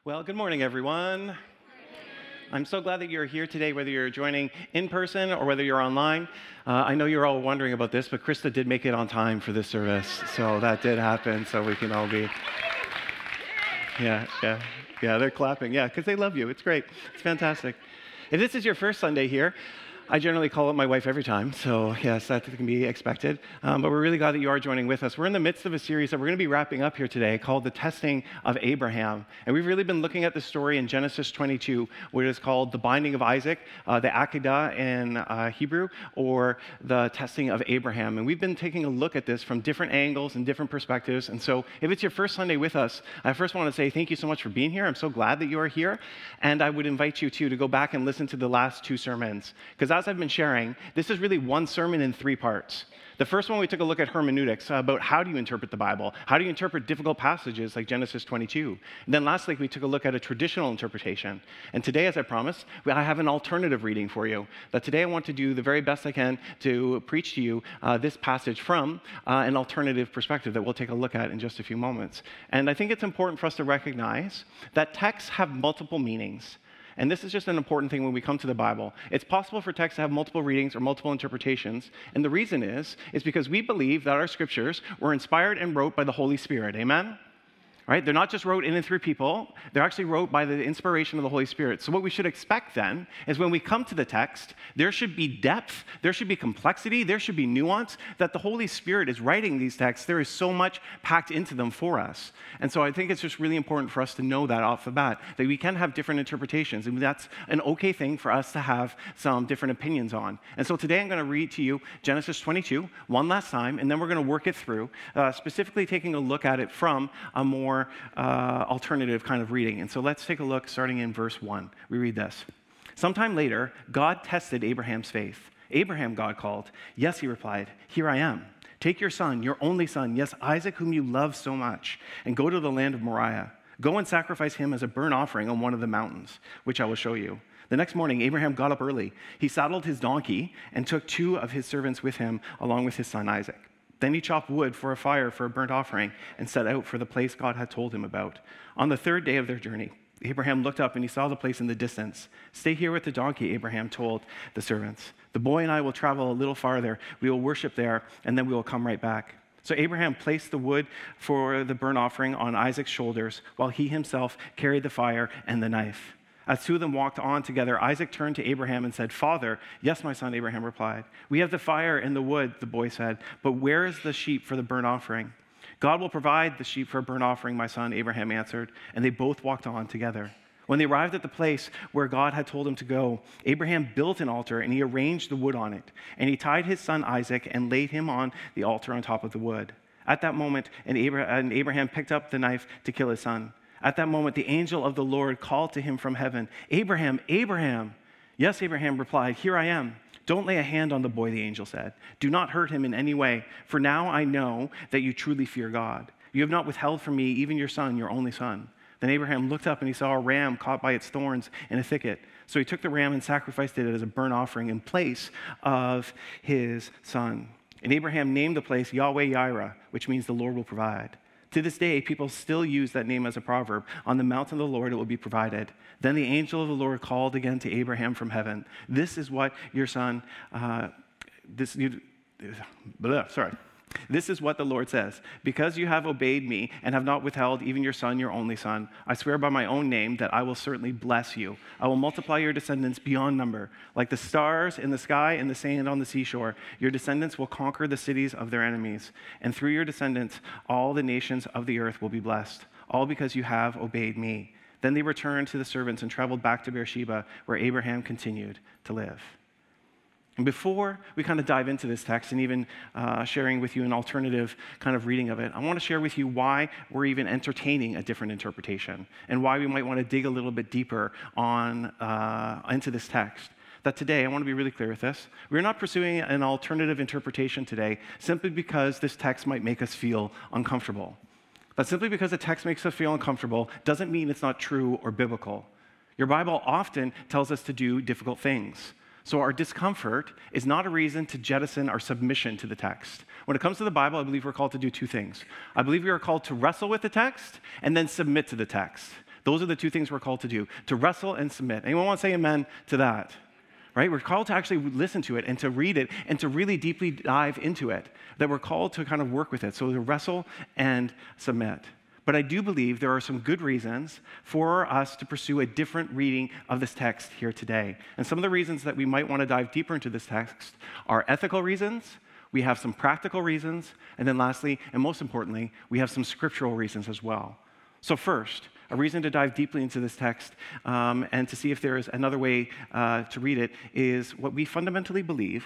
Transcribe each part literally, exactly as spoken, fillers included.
Well, good morning, everyone. I'm so glad that you're here today, whether you're joining in person or whether you're online. Uh, I know you're all wondering about this, but Krista did make it on time for this service, so that did happen, so we can all be... Yeah, yeah, yeah, they're clapping, yeah, because they love you. It's great. It's fantastic. If this is your first Sunday here, I generally call up my wife every time, so yes, that can be expected. Um, but we're really glad that you are joining with us. We're in the midst of a series that we're going to be wrapping up here today called The Testing of Abraham. And we've really been looking at the story in Genesis twenty-two, which is called The Binding of Isaac, uh, the Akedah in uh, Hebrew, or The Testing of Abraham. And we've been taking a look at this from different angles and different perspectives. And so if it's your first Sunday with us, I first want to say thank you so much for being here. I'm so glad that you are here. And I would invite you, too, to go back and listen to the last two sermons. Because as I've been sharing, this is really one sermon in three parts. The first one, we took a look at hermeneutics, uh, about how do you interpret the Bible? How do you interpret difficult passages like Genesis twenty-two? And then last week, we took a look at a traditional interpretation. And today, as I promised, I have an alternative reading for you. That today I want to do the very best I can to preach to you uh, this passage from uh, an alternative perspective that we'll take a look at in just a few moments. And I think it's important for us to recognize that texts have multiple meanings. And this is just an important thing when we come to the Bible. It's possible for texts to have multiple readings or multiple interpretations. And the reason is, is because we believe that our scriptures were inspired and wrote by the Holy Spirit. Amen? Right? They're not just wrote in and through people. They're actually wrote by the inspiration of the Holy Spirit. So what we should expect then is when we come to the text, there should be depth, there should be complexity, there should be nuance, that the Holy Spirit is writing these texts. There is so much packed into them for us. And so I think it's just really important for us to know that off the bat, that we can have different interpretations. And that's an okay thing for us to have some different opinions on. And so today I'm going to read to you Genesis twenty-two one last time, and then we're going to work it through, uh, specifically taking a look at it from a more Uh, alternative kind of reading. And so let's take a look starting in verse one. We read this. Sometime later, God tested Abraham's faith. Abraham, God called. Yes, he replied, here I am. Take your son, your only son, yes, Isaac, whom you love so much, and go to the land of Moriah. Go and sacrifice him as a burnt offering on one of the mountains, which I will show you. The next morning, Abraham got up early. He saddled his donkey and took two of his servants with him, along with his son Isaac. Then he chopped wood for a fire for a burnt offering and set out for the place God had told him about. On the third day of their journey, Abraham looked up and he saw the place in the distance. Stay here with the donkey, Abraham told the servants. The boy and I will travel a little farther. We will worship there, and then we will come right back. So Abraham placed the wood for the burnt offering on Isaac's shoulders, while he himself carried the fire and the knife. As two of them walked on together, Isaac turned to Abraham and said, Father, yes, my son, Abraham replied. We have the fire and the wood, the boy said, but where is the sheep for the burnt offering? God will provide the sheep for a burnt offering, my son, Abraham answered, and they both walked on together. When they arrived at the place where God had told him to go, Abraham built an altar and he arranged the wood on it, and he tied his son Isaac and laid him on the altar on top of the wood. At that moment, and Abraham picked up the knife to kill his son. At that moment, the angel of the Lord called to him from heaven, Abraham, Abraham. Yes, Abraham replied, here I am. Don't lay a hand on the boy, the angel said. Do not hurt him in any way, for now I know that you truly fear God. You have not withheld from me even your son, your only son. Then Abraham looked up and he saw a ram caught by its thorns in a thicket. So he took the ram and sacrificed it as a burnt offering in place of his son. And Abraham named the place Yahweh-Yireh, which means the Lord will provide. To this day, people still use that name as a proverb. On the mountain of the Lord, it will be provided. Then the angel of the Lord called again to Abraham from heaven. This is what your son, uh, this, you, blah, sorry. This is what the Lord says. Because you have obeyed me and have not withheld even your son, your only son, I swear by my own name that I will certainly bless you. I will multiply your descendants beyond number. Like the stars in the sky and the sand on the seashore, your descendants will conquer the cities of their enemies. And through your descendants, all the nations of the earth will be blessed. All because you have obeyed me. Then they returned to the servants and traveled back to Beersheba, where Abraham continued to live. And before we kind of dive into this text and even uh, sharing with you an alternative kind of reading of it, I want to share with you why we're even entertaining a different interpretation and why we might want to dig a little bit deeper on uh, into this text. That today, I want to be really clear with this, we're not pursuing an alternative interpretation today simply because this text might make us feel uncomfortable. But simply because the text makes us feel uncomfortable doesn't mean it's not true or biblical. Your Bible often tells us to do difficult things. So our discomfort is not a reason to jettison our submission to the text. When it comes to the Bible, I believe we're called to do two things. I believe we are called to wrestle with the text and then submit to the text. Those are the two things we're called to do, to wrestle and submit. Anyone want to say amen to that? Right? We're called to actually listen to it and to read it and to really deeply dive into it, that we're called to kind of work with it, so to wrestle and submit. But I do believe there are some good reasons for us to pursue a different reading of this text here today. And some of the reasons that we might want to dive deeper into this text are ethical reasons, we have some practical reasons, and then lastly, and most importantly, we have some scriptural reasons as well. So first, a reason to dive deeply into this text um, and to see if there is another way uh, to read it is what we fundamentally believe,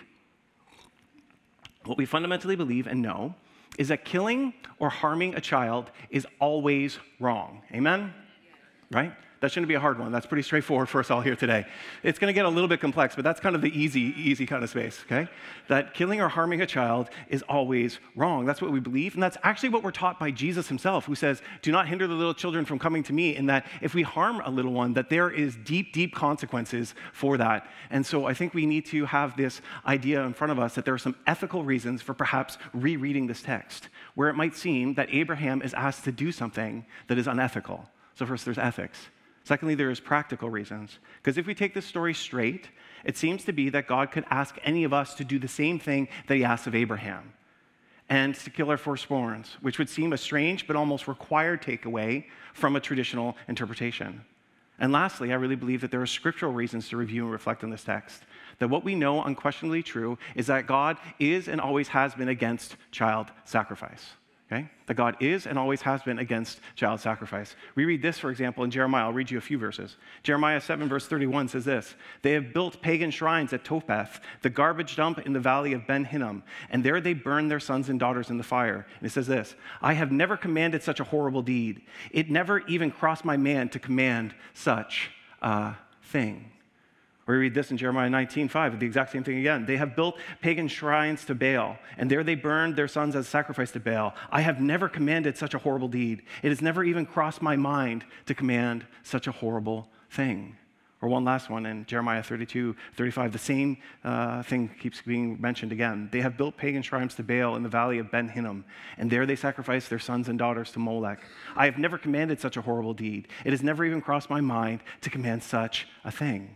what we fundamentally believe and know is that killing or harming a child is always wrong. Amen? Right? That shouldn't be a hard one. That's pretty straightforward for us all here today. It's going to get a little bit complex, but that's kind of the easy, easy kind of space, okay? That killing or harming a child is always wrong. That's what we believe, and that's actually what we're taught by Jesus himself, who says, do not hinder the little children from coming to me, in that if we harm a little one, that there is deep, deep consequences for that. And so I think we need to have this idea in front of us that there are some ethical reasons for perhaps rereading this text, where it might seem that Abraham is asked to do something that is unethical. So first, there's ethics. Secondly, there is practical reasons. Because if we take this story straight, it seems to be that God could ask any of us to do the same thing that he asked of Abraham, and to kill our firstborns, which would seem a strange but almost required takeaway from a traditional interpretation. And lastly, I really believe that there are scriptural reasons to review and reflect on this text. That what we know unquestionably true is that God is and always has been against child sacrifice. Okay? That God is and always has been against child sacrifice. We read this, for example, in Jeremiah. I'll read you a few verses. Jeremiah seven, verse thirty-one says this, they have built pagan shrines at Topheth, the garbage dump in the valley of Ben Hinnom, and there they burn their sons and daughters in the fire. And it says this, I have never commanded such a horrible deed. It never even crossed my mind to command such a thing. Or we read this in Jeremiah nineteen five, the exact same thing again. They have built pagan shrines to Baal, and there they burned their sons as sacrifice to Baal. I have never commanded such a horrible deed. It has never even crossed my mind to command such a horrible thing. Or one last one in Jeremiah thirty-two thirty-five, the same uh, thing keeps being mentioned again. They have built pagan shrines to Baal in the valley of Ben Hinnom, and there they sacrifice their sons and daughters to Molech. I have never commanded such a horrible deed. It has never even crossed my mind to command such a thing.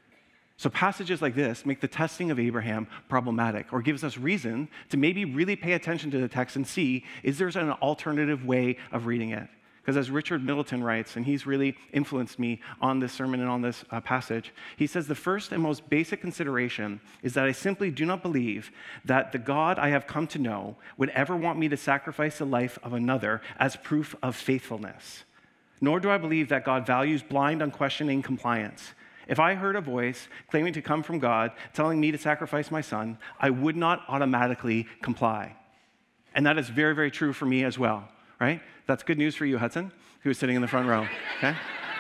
So passages like this make the testing of Abraham problematic, or gives us reason to maybe really pay attention to the text and see, is there an alternative way of reading it? Because as Richard Middleton writes, and he's really influenced me on this sermon and on this uh, passage, he says the first and most basic consideration is that I simply do not believe that the God I have come to know would ever want me to sacrifice the life of another as proof of faithfulness. Nor do I believe that God values blind, unquestioning compliance. If I heard a voice claiming to come from God, telling me to sacrifice my son, I would not automatically comply. And that is very, very true for me as well, right? That's good news for you, Hudson, who is sitting in the front row, okay?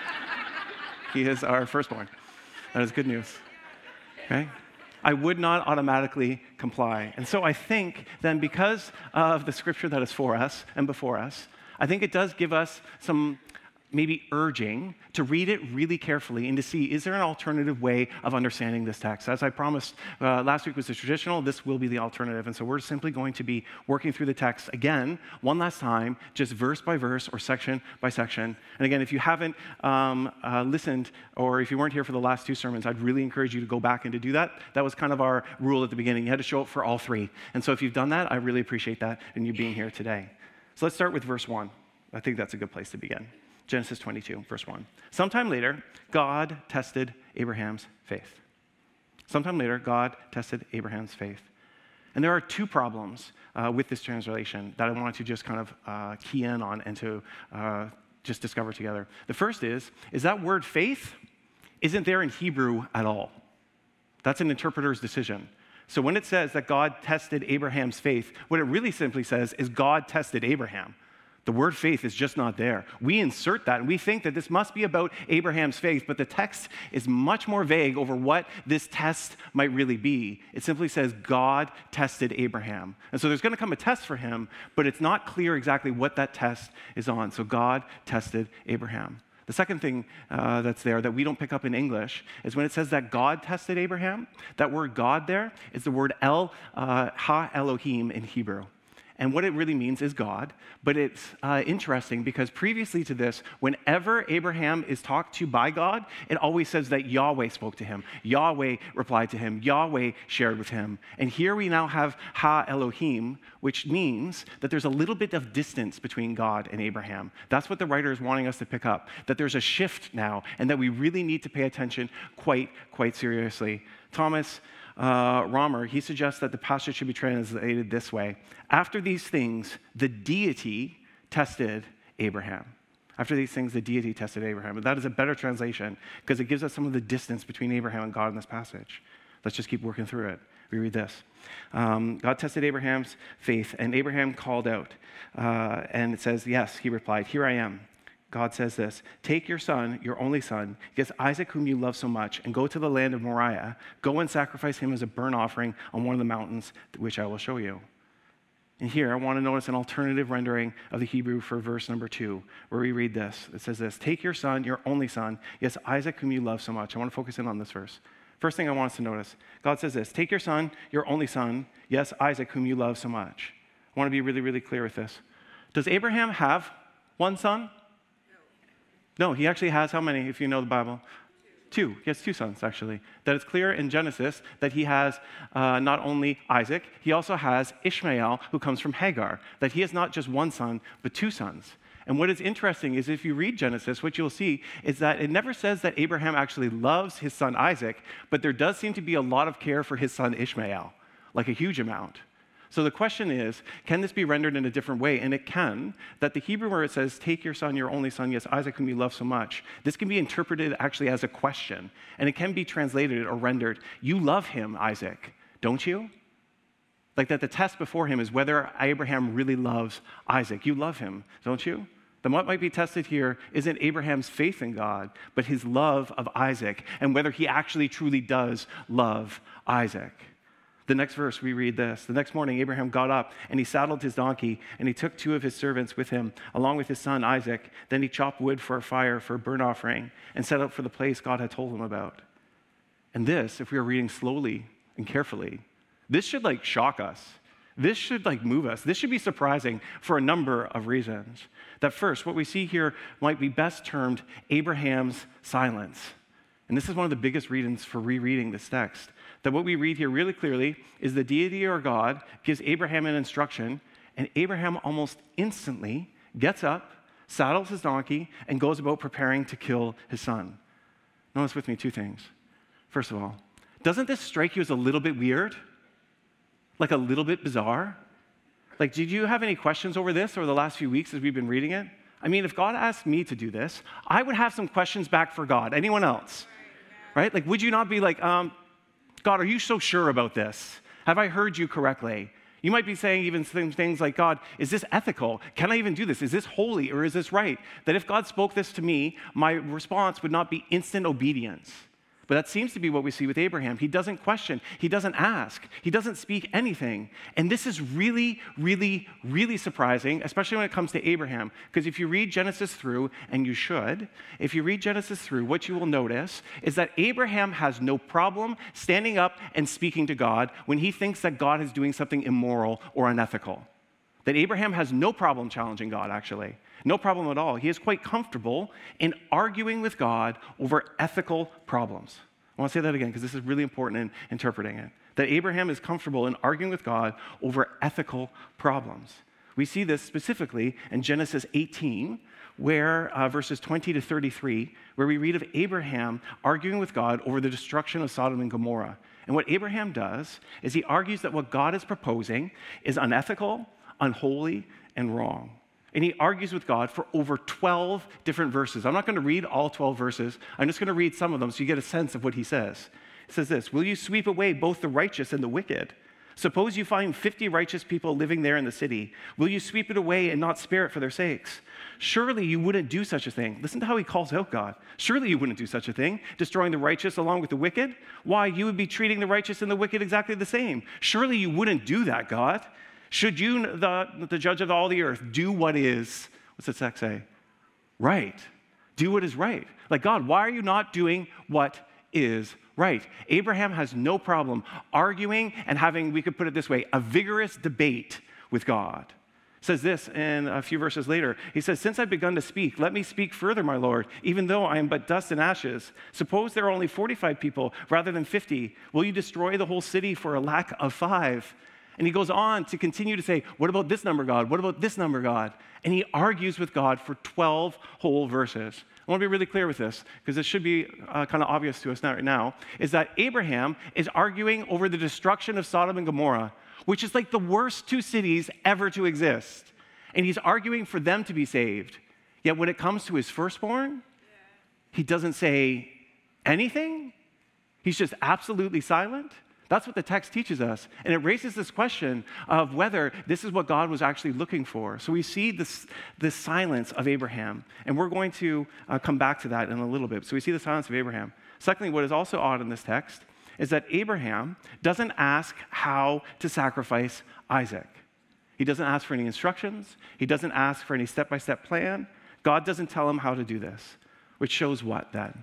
He is our firstborn. That is good news, okay? I would not automatically comply. And so I think then because of the scripture that is for us and before us, I think it does give us some maybe urging to read it really carefully and to see, is there an alternative way of understanding this text? As I promised, uh, last week was the traditional, this will be the alternative. And so we're simply going to be working through the text again, one last time, just verse by verse or section by section. And again, if you haven't um, uh, listened, or if you weren't here for the last two sermons, I'd really encourage you to go back and to do that. That was kind of our rule at the beginning. You had to show up for all three. And so if you've done that, I really appreciate that and you being here today. So let's start with verse one. I think that's a good place to begin. Genesis twenty-two, verse one. Sometime later, God tested Abraham's faith. Sometime later, God tested Abraham's faith. And there are two problems uh, with this translation that I want to just kind of uh, key in on and to uh, just discover together. The first is, is that word faith isn't there in Hebrew at all. That's an interpreter's decision. So when it says that God tested Abraham's faith, what it really simply says is God tested Abraham. The word faith is just not there. We insert that, and we think that this must be about Abraham's faith, but the text is much more vague over what this test might really be. It simply says God tested Abraham. And so there's going to come a test for him, but it's not clear exactly what that test is on. So God tested Abraham. The second thing uh, that's there that we don't pick up in English is when it says that God tested Abraham, that word God there is the word El, uh, Ha Elohim in Hebrew. and what it really means is God. But it's uh, interesting because previously to this, whenever Abraham is talked to by God, it always says that Yahweh spoke to him. Yahweh replied to him. Yahweh shared with him. And here we now have Ha Elohim, which means that there's a little bit of distance between God and Abraham. That's what the writer is wanting us to pick up, that there's a shift now and that we really need to pay attention quite, quite seriously. Thomas uh, Romer, he suggests that the passage should be translated this way. After these things, the deity tested Abraham. After these things, the deity tested Abraham. But that is a better translation because it gives us some of the distance between Abraham and God in this passage. Let's just keep working through it. We read this. Um, God tested Abraham's faith, and Abraham called out. Uh, and it says, yes, he replied, here I am. God says this, take your son, your only son, yes, Isaac, whom you love so much, and go to the land of Moriah. Go and sacrifice him as a burnt offering on one of the mountains, which I will show you. And here, I want to notice an alternative rendering of the Hebrew for verse number two, where we read this. It says this, take your son, your only son, yes, Isaac, whom you love so much. I want to focus in on this verse. First thing I want us to notice, God says this, take your son, your only son, yes, Isaac, whom you love so much. I want to be really, really clear with this. Does Abraham have one son? No, he actually has how many, if you know the Bible? Two. He has two sons, actually. That it's clear in Genesis that he has uh, not only Isaac, he also has Ishmael, who comes from Hagar. That he has not just one son, but two sons. And what is interesting is if you read Genesis, what you'll see is that it never says that Abraham actually loves his son Isaac, but there does seem to be a lot of care for his son Ishmael, like a huge amount. So the question is, can this be rendered in a different way? And it can, that the Hebrew where it says, take your son, your only son, yes, Isaac, whom you love so much, this can be interpreted actually as a question. And it can be translated or rendered, you love him, Isaac, don't you? Like that the test before him is whether Abraham really loves Isaac. You love him, don't you? Then what might be tested here isn't Abraham's faith in God, but his love of Isaac, and whether he actually truly does love Isaac. The next verse, we read this. The next morning, Abraham got up, and he saddled his donkey, and he took two of his servants with him, along with his son Isaac. Then he chopped wood for a fire for a burnt offering, and set out for the place God had told him about. And this, if we are reading slowly and carefully, this should like shock us. This should like move us. This should be surprising for a number of reasons. That first, what we see here might be best termed Abraham's silence. And this is one of the biggest reasons for rereading this text. That what we read here really clearly is the deity or God gives Abraham an instruction, and Abraham almost instantly gets up, saddles his donkey, and goes about preparing to kill his son. Notice with me two things. First of all, doesn't this strike you as a little bit weird? Like a little bit bizarre? Like, did you have any questions over this over the last few weeks as we've been reading it? I mean, if God asked me to do this, I would have some questions back for God. Anyone else? Right? Like, would you not be like, um, God, are you so sure about this? Have I heard you correctly? You might be saying even things like, God, is this ethical? Can I even do this? Is this holy or is this right? That if God spoke this to me, my response would not be instant obedience. But that seems to be what we see with Abraham. He doesn't question. He doesn't ask. He doesn't speak anything. And this is really, really, really surprising, especially when it comes to Abraham. Because if you read Genesis through, and you should, if you read Genesis through, what you will notice is that Abraham has no problem standing up and speaking to God when he thinks that God is doing something immoral or unethical. That Abraham has no problem challenging God, actually. No problem at all. He is quite comfortable in arguing with God over ethical problems. I want to say that again because this is really important in interpreting it. That Abraham is comfortable in arguing with God over ethical problems. We see this specifically in Genesis eighteen, where uh, verses twenty to thirty-three, where we read of Abraham arguing with God over the destruction of Sodom and Gomorrah. And what Abraham does is he argues that what God is proposing is unethical, unholy, and wrong. And he argues with God for over twelve different verses. I'm not going to read all twelve verses. I'm just going to read some of them so you get a sense of what he says. It says this, will you sweep away both the righteous and the wicked? Suppose you find fifty righteous people living there in the city. Will you sweep it away and not spare it for their sakes? Surely you wouldn't do such a thing. Listen to how he calls out God. Surely you wouldn't do such a thing, destroying the righteous along with the wicked. Why, you would be treating the righteous and the wicked exactly the same. Surely you wouldn't do that, God. Should you, the, the judge of all the earth, do what is, what's the text say? Right. Do what is right. Like, God, why are you not doing what is right? Abraham has no problem arguing and having, we could put it this way, a vigorous debate with God. It says this in a few verses later. He says, since I've begun to speak, let me speak further, my Lord, even though I am but dust and ashes. Suppose there are only forty-five people rather than fifty. Will you destroy the whole city for a lack of five? And he goes on to continue to say, what about this number, God? What about this number, God? And he argues with God for twelve whole verses. I want to be really clear with this, because it should be uh, kind of obvious to us now, right now, is that Abraham is arguing over the destruction of Sodom and Gomorrah, which is like the worst two cities ever to exist. And he's arguing for them to be saved. Yet when it comes to his firstborn, he doesn't say anything. He's just absolutely silent. That's what the text teaches us. And it raises this question of whether this is what God was actually looking for. So we see this, this silence of Abraham. And we're going to uh, come back to that in a little bit. So we see the silence of Abraham. Secondly, what is also odd in this text is that Abraham doesn't ask how to sacrifice Isaac. He doesn't ask for any instructions. He doesn't ask for any step-by-step plan. God doesn't tell him how to do this, which shows what then?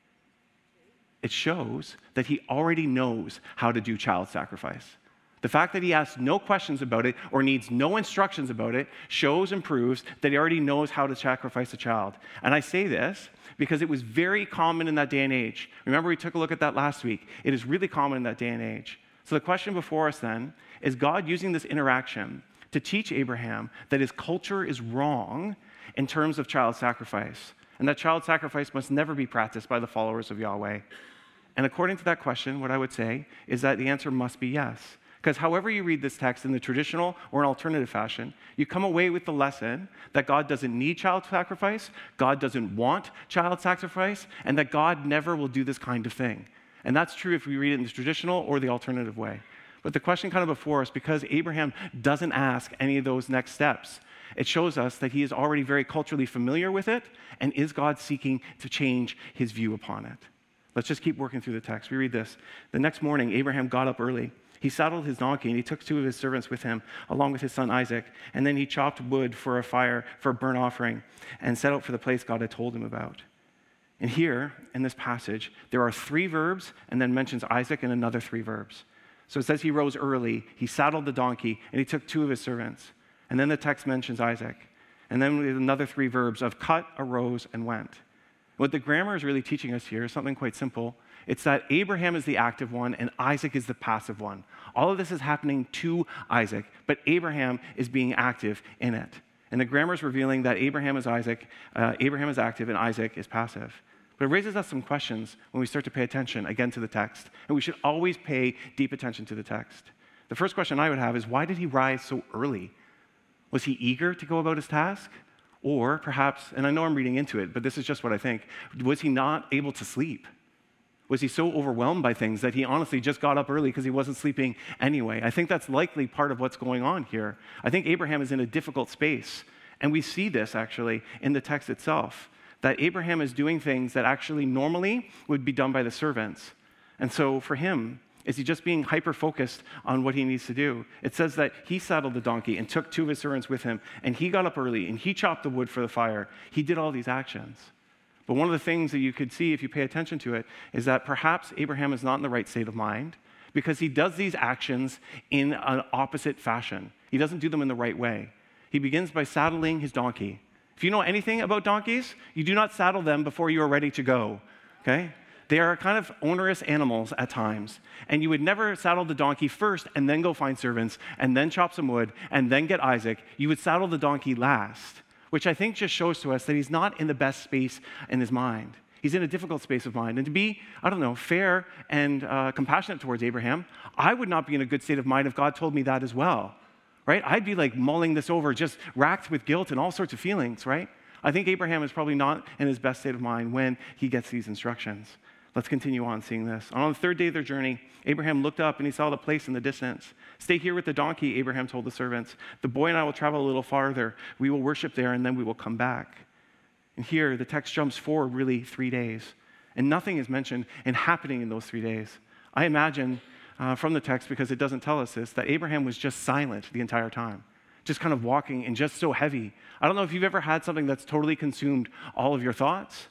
It shows that he already knows how to do child sacrifice. The fact that he asks no questions about it or needs no instructions about it shows and proves that he already knows how to sacrifice a child. And I say this because it was very common in that day and age. Remember, we took a look at that last week. It is really common in that day and age. So the question before us then is God using this interaction to teach Abraham that his culture is wrong in terms of child sacrifice, and that child sacrifice must never be practiced by the followers of Yahweh. And according to that question, what I would say is that the answer must be yes. Because however you read this text in the traditional or an alternative fashion, you come away with the lesson that God doesn't need child sacrifice, God doesn't want child sacrifice, and that God never will do this kind of thing. And that's true if we read it in the traditional or the alternative way. But the question kind of before us, because Abraham doesn't ask any of those next steps, it shows us that he is already very culturally familiar with it, and is God seeking to change his view upon it? Let's just keep working through the text. We read this. The next morning, Abraham got up early. He saddled his donkey, and he took two of his servants with him, along with his son Isaac. And then he chopped wood for a fire, for a burnt offering, and set out for the place God had told him about. And here, in this passage, there are three verbs, and then mentions Isaac and another three verbs. So it says he rose early, he saddled the donkey, and he took two of his servants. And then the text mentions Isaac. And then with another three verbs of cut, arose, and went. What the grammar is really teaching us here is something quite simple. It's that Abraham is the active one and Isaac is the passive one. All of this is happening to Isaac, but Abraham is being active in it. And the grammar is revealing that Abraham is Isaac, uh, Abraham is active, and Isaac is passive. But it raises us some questions when we start to pay attention, again, to the text. And we should always pay deep attention to the text. The first question I would have is, why did he rise so early? Was he eager to go about his task? Or perhaps, and I know I'm reading into it, but this is just what I think, was he not able to sleep? Was he so overwhelmed by things that he honestly just got up early because he wasn't sleeping anyway? I think that's likely part of what's going on here. I think Abraham is in a difficult space, and we see this actually in the text itself, that Abraham is doing things that actually normally would be done by the servants. And so for him, is he just being hyper-focused on what he needs to do? It says that he saddled the donkey and took two of his servants with him, and he got up early, and he chopped the wood for the fire. He did all these actions. But one of the things that you could see if you pay attention to it is that perhaps Abraham is not in the right state of mind because he does these actions in an opposite fashion. He doesn't do them in the right way. He begins by saddling his donkey. If you know anything about donkeys, you do not saddle them before you are ready to go, okay? They are kind of onerous animals at times. And you would never saddle the donkey first and then go find servants and then chop some wood and then get Isaac. You would saddle the donkey last, which I think just shows to us that he's not in the best space in his mind. He's in a difficult space of mind. And to be, I don't know, fair and uh, compassionate towards Abraham, I would not be in a good state of mind if God told me that as well, right? I'd be like mulling this over, just racked with guilt and all sorts of feelings, right? I think Abraham is probably not in his best state of mind when he gets these instructions. Let's continue on seeing this. On the third day of their journey, Abraham looked up and he saw the place in the distance. Stay here with the donkey, Abraham told the servants. The boy and I will travel a little farther. We will worship there and then we will come back. And here, the text jumps forward really three days. And nothing is mentioned and happening in those three days. I imagine uh, from the text, because it doesn't tell us this, that Abraham was just silent the entire time. Just kind of walking and just so heavy. I don't know if you've ever had something that's totally consumed all of your thoughts.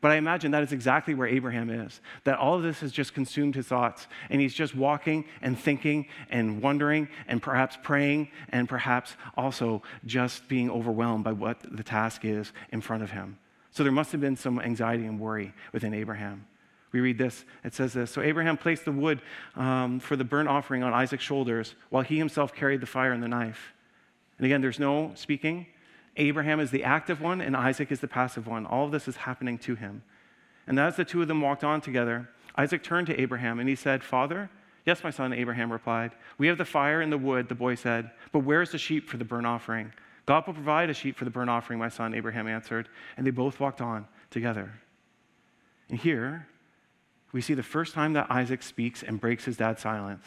But I imagine that is exactly where Abraham is, that all of this has just consumed his thoughts, and he's just walking and thinking and wondering and perhaps praying and perhaps also just being overwhelmed by what the task is in front of him. So there must have been some anxiety and worry within Abraham. We read this, it says this, so Abraham placed the wood um, for the burnt offering on Isaac's shoulders while he himself carried the fire and the knife. And again, there's no speaking. Abraham is the active one, and Isaac is the passive one. All of this is happening to him. And as the two of them walked on together, Isaac turned to Abraham, and he said, Father? Yes, my son, Abraham replied. We have the fire and the wood, the boy said, but where is the sheep for the burnt offering? God will provide a sheep for the burnt offering, my son, Abraham answered. And they both walked on together. And here, we see the first time that Isaac speaks and breaks his dad's silence.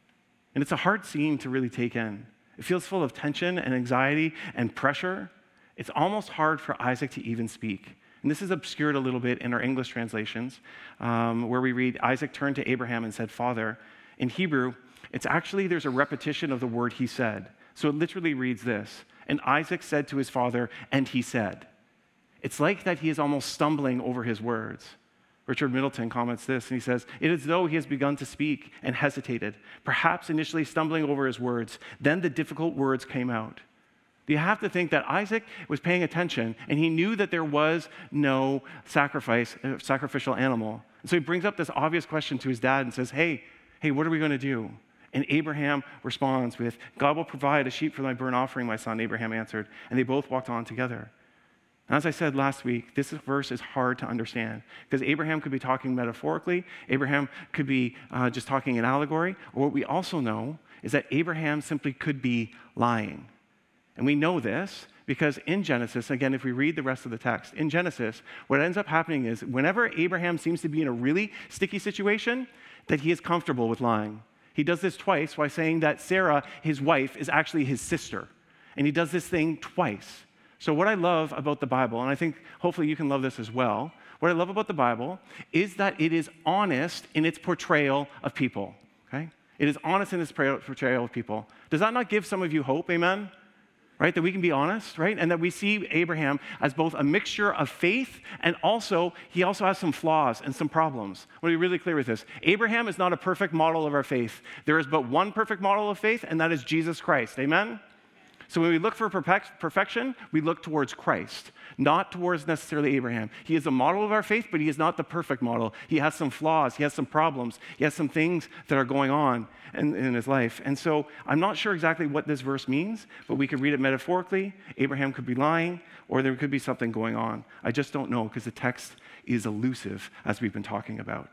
And it's a hard scene to really take in. It feels full of tension and anxiety and pressure. It's almost hard for Isaac to even speak. And this is obscured a little bit in our English translations, um, where we read, Isaac turned to Abraham and said, Father. In Hebrew, it's actually, there's a repetition of the word he said. So it literally reads this, and Isaac said to his father, and he said. It's like that he is almost stumbling over his words. Richard Middleton comments this, and he says, it is as though he has begun to speak and hesitated, perhaps initially stumbling over his words. Then the difficult words came out. You have to think that Isaac was paying attention, and he knew that there was no sacrifice, uh, sacrificial animal. And so he brings up this obvious question to his dad and says, hey, hey, what are we going to do? And Abraham responds with, God will provide a sheep for my burnt offering, my son, Abraham answered. And they both walked on together. And as I said last week, this verse is hard to understand because Abraham could be talking metaphorically. Abraham could be uh, just talking in allegory. Or what we also know is that Abraham simply could be lying. And we know this because in Genesis, again, if we read the rest of the text, in Genesis, what ends up happening is whenever Abraham seems to be in a really sticky situation, that he is comfortable with lying. He does this twice by saying that Sarah, his wife, is actually his sister. And he does this thing twice. So what I love about the Bible, and I think hopefully you can love this as well, what I love about the Bible is that it is honest in its portrayal of people, okay? It is honest in its portrayal of people. Does that not give some of you hope, amen? Right, that we can be honest, right? And that we see Abraham as both a mixture of faith and also, he also has some flaws and some problems. I want to be really clear with this. Abraham is not a perfect model of our faith. There is but one perfect model of faith, and that is Jesus Christ, amen? So when we look for perfect, perfection, we look towards Christ, not towards necessarily Abraham. He is a model of our faith, but he is not the perfect model. He has some flaws. He has some problems. He has some things that are going on in, in his life. And so I'm not sure exactly what this verse means, but we could read it metaphorically. Abraham could be lying, or there could be something going on. I just don't know because the text is elusive, as we've been talking about.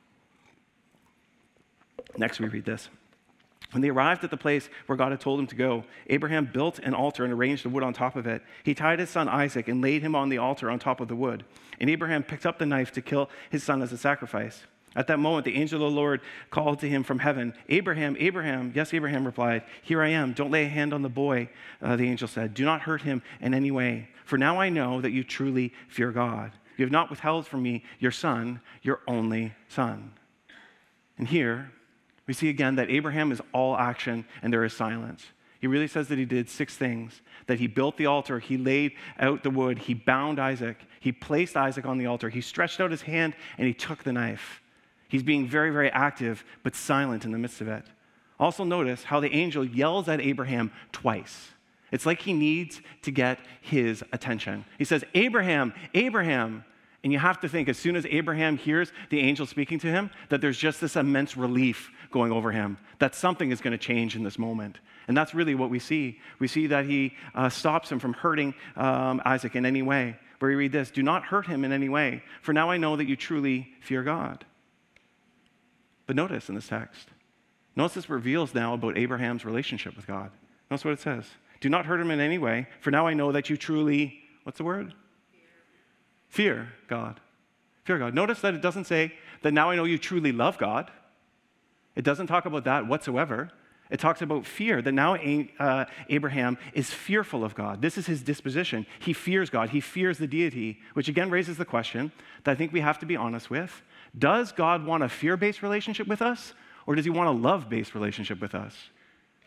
Next, we read this. When they arrived at the place where God had told him to go, Abraham built an altar and arranged the wood on top of it. He tied his son Isaac and laid him on the altar on top of the wood. And Abraham picked up the knife to kill his son as a sacrifice. At that moment, the angel of the Lord called to him from heaven, Abraham, Abraham. Yes, Abraham replied, here I am. Don't lay a hand on the boy, uh, the angel said. Do not hurt him in any way. For now I know that you truly fear God. You have not withheld from me your son, your only son. And here, we see again that Abraham is all action and there is silence. He really says that he did six things, that he built the altar, he laid out the wood, he bound Isaac, he placed Isaac on the altar, he stretched out his hand, and he took the knife. He's being very, very active, but silent in the midst of it. Also notice how the angel yells at Abraham twice. It's like he needs to get his attention. He says, Abraham, Abraham. And you have to think, as soon as Abraham hears the angel speaking to him, that there's just this immense relief going over him, that something is going to change in this moment. And that's really what we see. We see that he uh, stops him from hurting um, Isaac in any way. Where we read this, do not hurt him in any way, for now I know that you truly fear God. But notice in this text, notice this reveals now about Abraham's relationship with God. Notice what it says. Do not hurt him in any way, for now I know that you truly, what's the word? Fear God. Fear God. Notice that it doesn't say that now I know you truly love God. It doesn't talk about that whatsoever. It talks about fear, that now uh, Abraham is fearful of God. This is his disposition. He fears God. He fears the deity, which again raises the question that I think we have to be honest with. Does God want a fear-based relationship with us, or does he want a love-based relationship with us?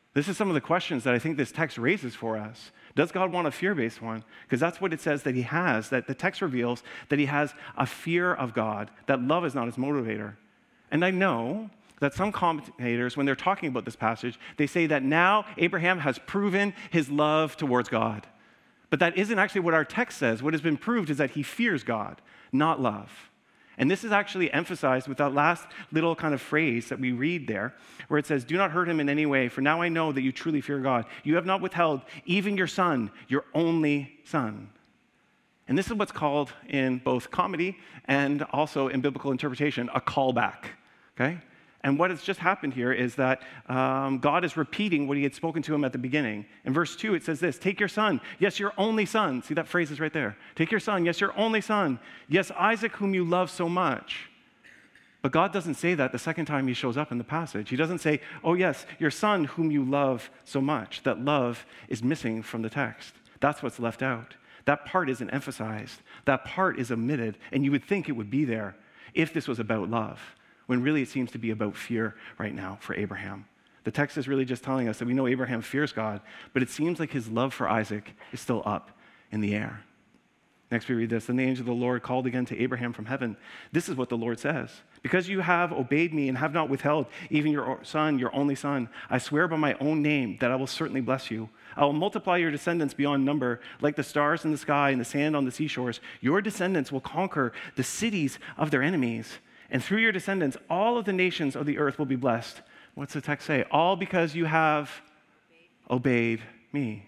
This is some of the questions that I think this text raises for us. Does God want a fear-based one? Because that's what it says that he has, that the text reveals that he has a fear of God, that love is not his motivator. And I know that some commentators, when they're talking about this passage, they say that now Abraham has proven his love towards God. But that isn't actually what our text says. What has been proved is that he fears God, not love. And this is actually emphasized with that last little kind of phrase that we read there, where it says, do not hurt him in any way, for now I know that you truly fear God. You have not withheld even your son, your only son. And this is what's called in both comedy and also in biblical interpretation, a callback, okay? And what has just happened here is that um, God is repeating what he had spoken to him at the beginning. In verse two, it says this, take your son, yes, your only son. See, that phrase is right there. Take your son, yes, your only son. Yes, Isaac, whom you love so much. But God doesn't say that the second time he shows up in the passage. He doesn't say, oh, yes, your son, whom you love so much. That love is missing from the text. That's what's left out. That part isn't emphasized. That part is omitted. And you would think it would be there if this was about love, when really it seems to be about fear right now for Abraham. The text is really just telling us that we know Abraham fears God, but it seems like his love for Isaac is still up in the air. Next we read this, then the angel of the Lord called again to Abraham from heaven. This is what the Lord says. Because you have obeyed me and have not withheld even your son, your only son, I swear by my own name that I will certainly bless you. I will multiply your descendants beyond number, like the stars in the sky and the sand on the seashores. Your descendants will conquer the cities of their enemies. And through your descendants, all of the nations of the earth will be blessed. What's the text say? All because you have obeyed me.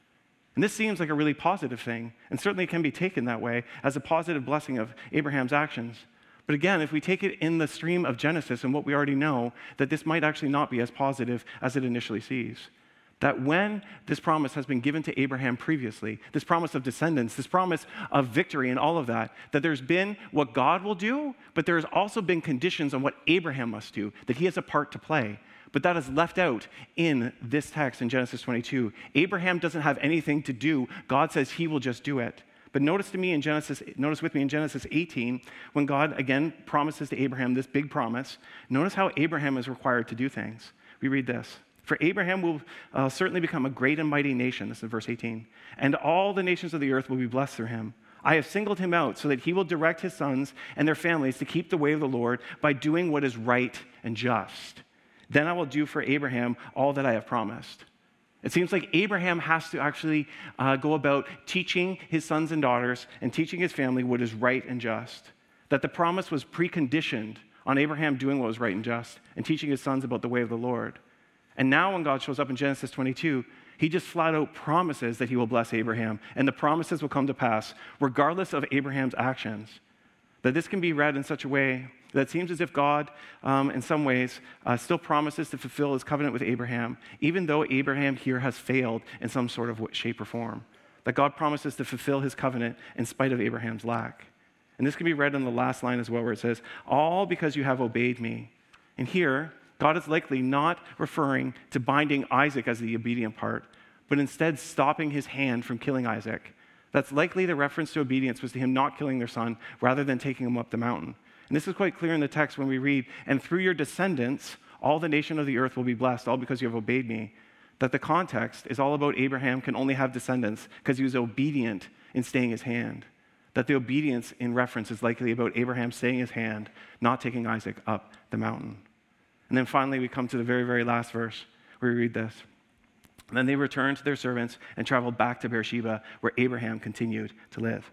And this seems like a really positive thing, and certainly can be taken that way as a positive blessing of Abraham's actions. But again, if we take it in the stream of Genesis and what we already know, that this might actually not be as positive as it initially sees. That when this promise has been given to Abraham previously, this promise of descendants, this promise of victory and all of that, that there's been what God will do, but there's also been conditions on what Abraham must do, that he has a part to play. But that is left out in this text in Genesis twenty-two. Abraham doesn't have anything to do. God says he will just do it. But notice to me in Genesis, notice with me in Genesis eighteen, when God again promises to Abraham this big promise, notice how Abraham is required to do things. We read this. For Abraham will uh, certainly become a great and mighty nation, this is verse eighteen, and all the nations of the earth will be blessed through him. I have singled him out so that he will direct his sons and their families to keep the way of the Lord by doing what is right and just. Then I will do for Abraham all that I have promised. It seems like Abraham has to actually uh, go about teaching his sons and daughters and teaching his family what is right and just. That the promise was preconditioned on Abraham doing what was right and just and teaching his sons about the way of the Lord. And now when God shows up in Genesis twenty-two, he just flat out promises that he will bless Abraham, and the promises will come to pass regardless of Abraham's actions. That this can be read in such a way that it seems as if God, um, in some ways, uh, still promises to fulfill his covenant with Abraham, even though Abraham here has failed in some sort of shape or form. That God promises to fulfill his covenant in spite of Abraham's lack. And this can be read in the last line as well, where it says, all because you have obeyed me. And here, God is likely not referring to binding Isaac as the obedient part, but instead stopping his hand from killing Isaac. That's likely the reference to obedience was to him not killing their son rather than taking him up the mountain. And this is quite clear in the text when we read, and through your descendants, all the nation of the earth will be blessed, all because you have obeyed me. That the context is all about Abraham can only have descendants because he was obedient in staying his hand. That the obedience in reference is likely about Abraham staying his hand, not taking Isaac up the mountain. And then finally we come to the very, very last verse where we read this. And then they returned to their servants and traveled back to Beersheba, where Abraham continued to live.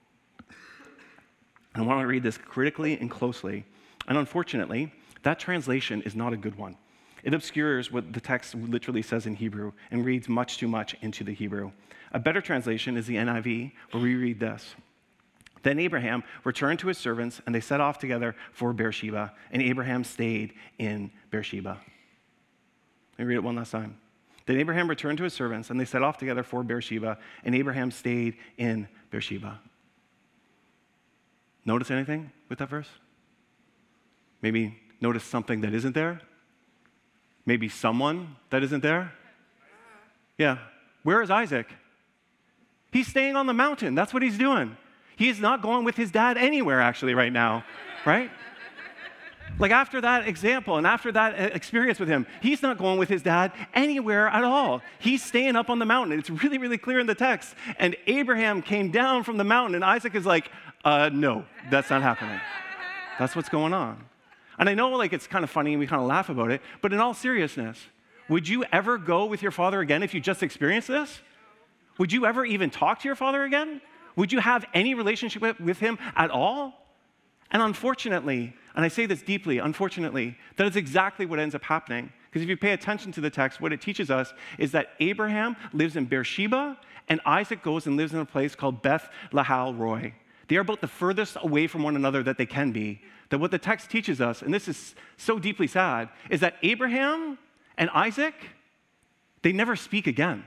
I want to read this critically and closely. And unfortunately, that translation is not a good one. It obscures what the text literally says in Hebrew and reads much too much into the Hebrew. A better translation is the N I V, where we read this. Then Abraham returned to his servants, and they set off together for Beersheba, and Abraham stayed in Beersheba. Let me read it one last time. Then Abraham returned to his servants, and they set off together for Beersheba, and Abraham stayed in Beersheba. Notice anything with that verse? Maybe notice something that isn't there? Maybe someone that isn't there? Yeah. Where is Isaac? He's staying on the mountain. That's what he's doing. He is not going with his dad anywhere, actually, right now, right? Like after that example and after that experience with him, he's not going with his dad anywhere at all. He's staying up on the mountain. It's really, really clear in the text. And Abraham came down from the mountain, and Isaac is like, uh, no, that's not happening. That's what's going on. And I know like it's kind of funny and we kind of laugh about it, but in all seriousness, would you ever go with your father again if you just experienced this? Would you ever even talk to your father again? Would you have any relationship with, with him at all? And unfortunately, and I say this deeply, unfortunately, that is exactly what ends up happening. Because if you pay attention to the text, what it teaches us is that Abraham lives in Beersheba, and Isaac goes and lives in a place called Beth Lahal Roi. They are both the furthest away from one another that they can be. That what the text teaches us, and this is so deeply sad, is that Abraham and Isaac, they never speak again.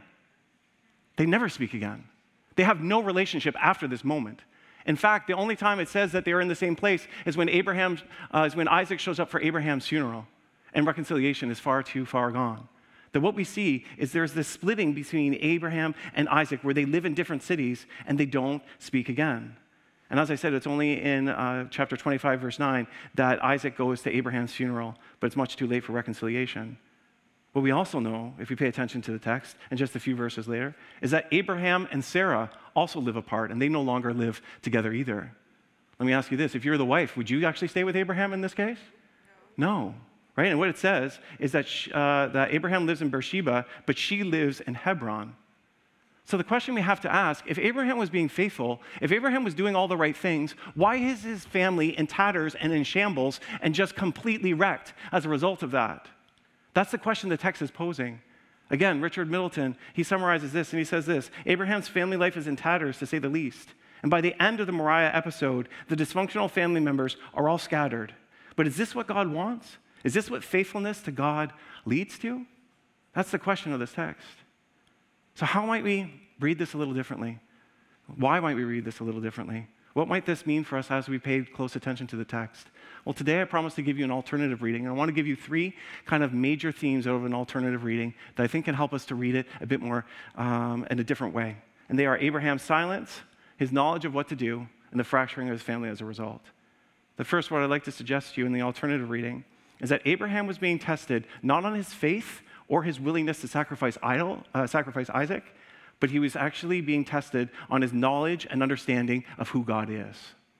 They never speak again. They have no relationship after this moment. In fact, the only time it says that they're in the same place is when Abraham, uh, is when Isaac shows up for Abraham's funeral, and reconciliation is far too far gone. That what we see is there's this splitting between Abraham and Isaac where they live in different cities and they don't speak again. And as I said, it's only in uh, chapter twenty-five, verse nine, that Isaac goes to Abraham's funeral, but it's much too late for reconciliation. What we also know, if we pay attention to the text, and just a few verses later, is that Abraham and Sarah also live apart, and they no longer live together either. Let me ask you this. If you're the wife, would you actually stay with Abraham in this case? No. No. Right? And what it says is that, she, uh, that Abraham lives in Beersheba, but she lives in Hebron. So the question we have to ask, if Abraham was being faithful, if Abraham was doing all the right things, why is his family in tatters and in shambles and just completely wrecked as a result of that? That's the question the text is posing. Again, Richard Middleton, he summarizes this and he says this: Abraham's family life is in tatters, to say the least. And by the end of the Moriah episode, the dysfunctional family members are all scattered. But is this what God wants? Is this what faithfulness to God leads to? That's the question of this text. So how might we read this a little differently? Why might we read this a little differently? What might this mean for us as we pay close attention to the text? Well, today I promise to give you an alternative reading, and I want to give you three kind of major themes out of an alternative reading that I think can help us to read it a bit more um, in a different way. And they are Abraham's silence, his knowledge of what to do, and the fracturing of his family as a result. The first one I'd like to suggest to you in the alternative reading is that Abraham was being tested not on his faith or his willingness to sacrifice, idol, uh, sacrifice Isaac, but he was actually being tested on his knowledge and understanding of who God is.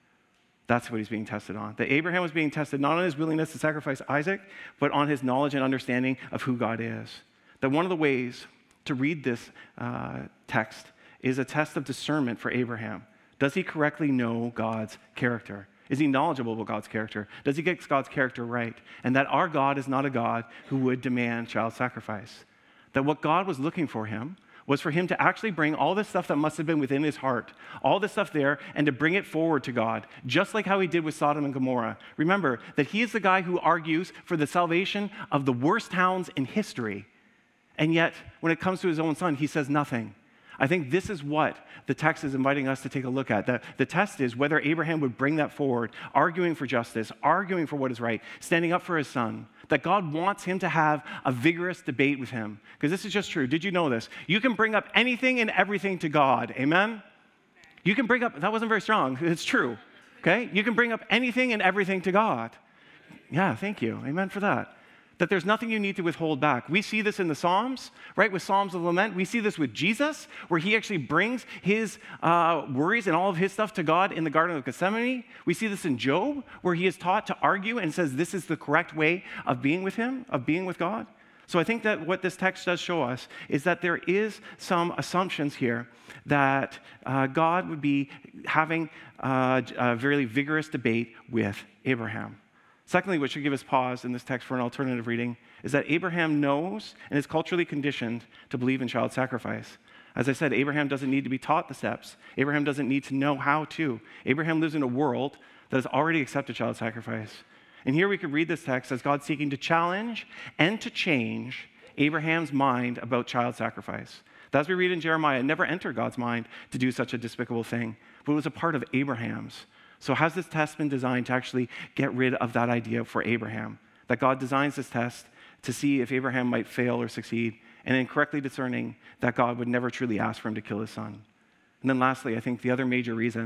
That's what he's being tested on. That Abraham was being tested not on his willingness to sacrifice Isaac, but on his knowledge and understanding of who God is. That one of the ways to read this uh, text is a test of discernment for Abraham. Does he correctly know God's character? Is he knowledgeable about God's character? Does he get God's character right? And that our God is not a God who would demand child sacrifice. That what God was looking for him was for him to actually bring all this stuff that must have been within his heart, all this stuff there, and to bring it forward to God, just like how he did with Sodom and Gomorrah. Remember that he is the guy who argues for the salvation of the worst towns in history. And yet, when it comes to his own son, he says nothing. I think this is what the text is inviting us to take a look at. The, the test is whether Abraham would bring that forward, arguing for justice, arguing for what is right, standing up for his son, that God wants him to have a vigorous debate with him. Because this is just true. Did you know this? You can bring up anything and everything to God. Amen? You can bring up, that wasn't very strong. It's true. Okay? You can bring up anything and everything to God. Yeah, thank you. Amen for that. That there's nothing you need to withhold back. We see this in the Psalms, right? With Psalms of Lament. We see this with Jesus, where he actually brings his uh, worries and all of his stuff to God in the Garden of Gethsemane. We see this in Job, where he is taught to argue and says this is the correct way of being with him, of being with God. So I think that what this text does show us is that there is some assumptions here that uh, God would be having uh, a very vigorous debate with Abraham. Secondly, what should give us pause in this text for an alternative reading is that Abraham knows and is culturally conditioned to believe in child sacrifice. As I said, Abraham doesn't need to be taught the steps. Abraham doesn't need to know how to. Abraham lives in a world that has already accepted child sacrifice. And here we could read this text as God seeking to challenge and to change Abraham's mind about child sacrifice. That, as we read in Jeremiah, it never entered God's mind to do such a despicable thing, but it was a part of Abraham's. So has this test been designed to actually get rid of that idea for Abraham? That God designs this test to see if Abraham might fail or succeed, and in correctly discerning that God would never truly ask for him to kill his son. And then lastly, I think the other major reason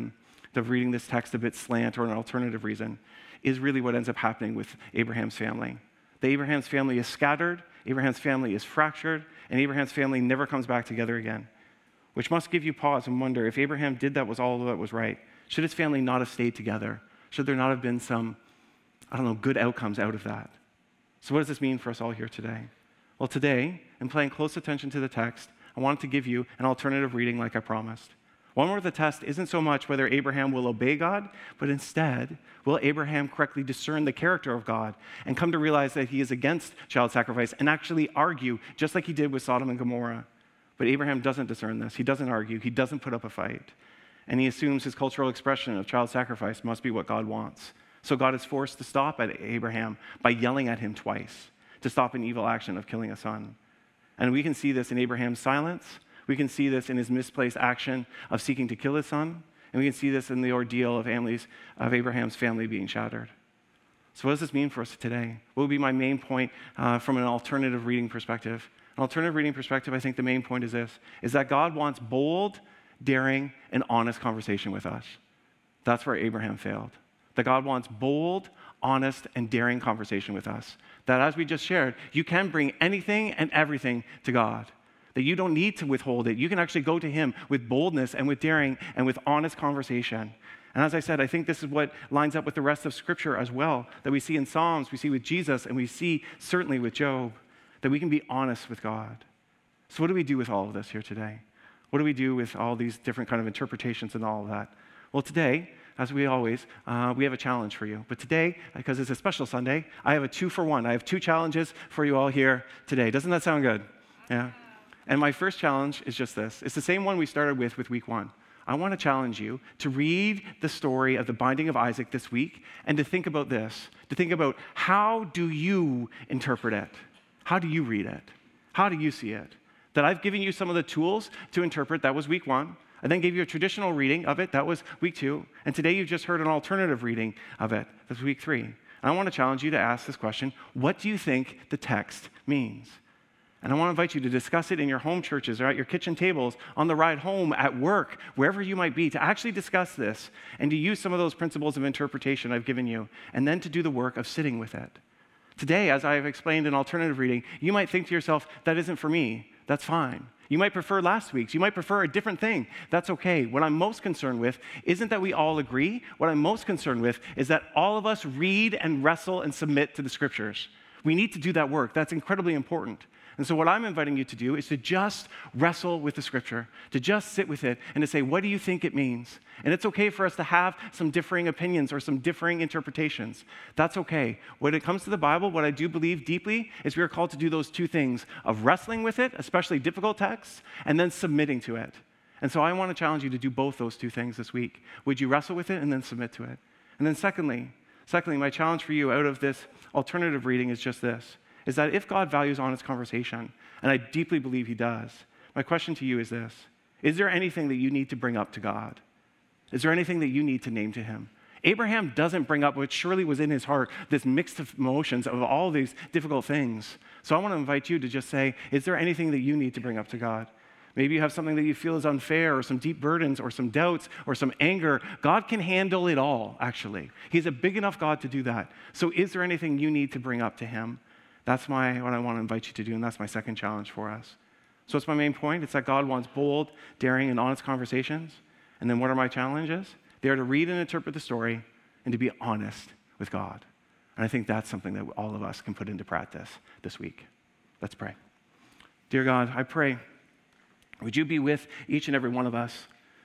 of reading this text a bit slant or an alternative reason, is really what ends up happening with Abraham's family. The Abraham's family is scattered, Abraham's family is fractured, and Abraham's family never comes back together again, which must give you pause and wonder, if Abraham did that was all that was right, should his family not have stayed together? Should there not have been some, I don't know, good outcomes out of that? So what does this mean for us all here today? Well, today, in paying close attention to the text, I wanted to give you an alternative reading like I promised. One where the test isn't so much whether Abraham will obey God, but instead, will Abraham correctly discern the character of God and come to realize that he is against child sacrifice and actually argue, just like he did with Sodom and Gomorrah. But Abraham doesn't discern this. He doesn't argue. He doesn't put up a fight. And he assumes his cultural expression of child sacrifice must be what God wants. So God is forced to stop at Abraham by yelling at him twice to stop an evil action of killing a son. And we can see this in Abraham's silence. We can see this in his misplaced action of seeking to kill his son. And we can see this in the ordeal of families, of Abraham's family being shattered. So what does this mean for us today? What would be my main point uh, from an alternative reading perspective? An alternative reading perspective, I think the main point is this, is that God wants bold, daring, and honest conversation with us. That's where Abraham failed. That God wants bold, honest, and daring conversation with us. That as we just shared, you can bring anything and everything to God. That you don't need to withhold it. You can actually go to him with boldness and with daring and with honest conversation. And as I said, I think this is what lines up with the rest of Scripture as well, that we see in Psalms, we see with Jesus, and we see certainly with Job, that we can be honest with God. So what do we do with all of this here today? What do we do with all these different kind of interpretations and all of that? Well, today, as we always, uh, we have a challenge for you. But today, because it's a special Sunday, I have a two for one. I have two challenges for you all here today. Doesn't that sound good? Yeah. And my first challenge is just this. It's the same one we started with with week one. I want to challenge you to read the story of the binding of Isaac this week and to think about this, to think about how do you interpret it? How do you read it? How do you see it? That I've given you some of the tools to interpret. That was week one. I then gave you a traditional reading of it. That was week two. And today you've just heard an alternative reading of it. That's week three. And I want to challenge you to ask this question. What do you think the text means? And I want to invite you to discuss it in your home churches or at your kitchen tables, on the ride home, at work, wherever you might be, to actually discuss this and to use some of those principles of interpretation I've given you, and then to do the work of sitting with it. Today, as I've explained in alternative reading, you might think to yourself, that isn't for me. That's fine. You might prefer last week's. You might prefer a different thing. That's okay. What I'm most concerned with isn't that we all agree. What I'm most concerned with is that all of us read and wrestle and submit to the Scriptures. We need to do that work. That's incredibly important. And so what I'm inviting you to do is to just wrestle with the Scripture, to just sit with it and to say, what do you think it means? And it's okay for us to have some differing opinions or some differing interpretations. That's okay. When it comes to the Bible, what I do believe deeply is we are called to do those two things of wrestling with it, especially difficult texts, and then submitting to it. And so I want to challenge you to do both those two things this week. Would you wrestle with it and then submit to it? And then secondly, secondly, my challenge for you out of this alternative reading is just this, is that if God values honest conversation, and I deeply believe he does, my question to you is this. Is there anything that you need to bring up to God? Is there anything that you need to name to him? Abraham doesn't bring up what surely was in his heart, this mix of emotions of all these difficult things. So I want to invite you to just say, is there anything that you need to bring up to God? Maybe you have something that you feel is unfair, or some deep burdens, or some doubts, or some anger. God can handle it all, actually. He's a big enough God to do that. So is there anything you need to bring up to him? That's my what I want to invite you to do, and that's my second challenge for us. So it's my main point. It's that God wants bold, daring, and honest conversations. And then what are my challenges? They are to read and interpret the story and to be honest with God. And I think that's something that all of us can put into practice this week. Let's pray. Dear God, I pray, would you be with each and every one of us?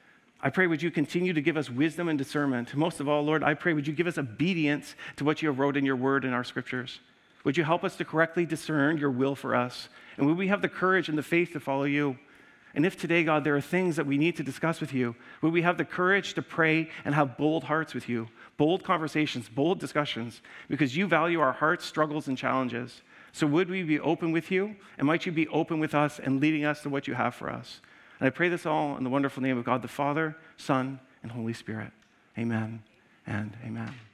I pray, would you continue to give us wisdom and discernment? Most of all, Lord, I pray, would you give us obedience to what you have wrote in your word in our Scriptures? Would you help us to correctly discern your will for us? And would we have the courage and the faith to follow you? And if today, God, there are things that we need to discuss with you, would we have the courage to pray and have bold hearts with you, bold conversations, bold discussions, because you value our hearts, struggles, and challenges. So would we be open with you, and might you be open with us and leading us to what you have for us? And I pray this all in the wonderful name of God the Father, Son, and Holy Spirit. Amen and amen.